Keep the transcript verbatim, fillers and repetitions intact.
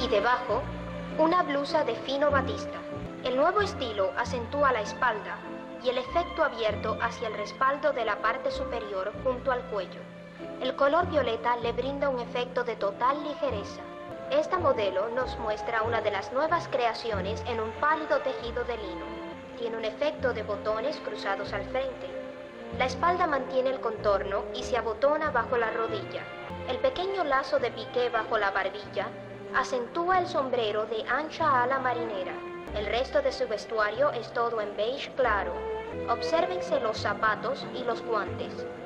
y debajo una blusa de fino batista. El nuevo estilo acentúa la espalda y el efecto abierto hacia el respaldo de la parte superior junto al cuello. El color violeta le brinda un efecto de total ligereza. Esta modelo nos muestra una de las nuevas creaciones en un pálido tejido de lino. Tiene un efecto de botones cruzados al frente. La espalda mantiene el contorno y se abotona bajo la rodilla. El pequeño lazo de piqué bajo la barbilla acentúa el sombrero de ancha ala marinera. El resto de su vestuario es todo en beige claro. Obsérvense los zapatos y los guantes.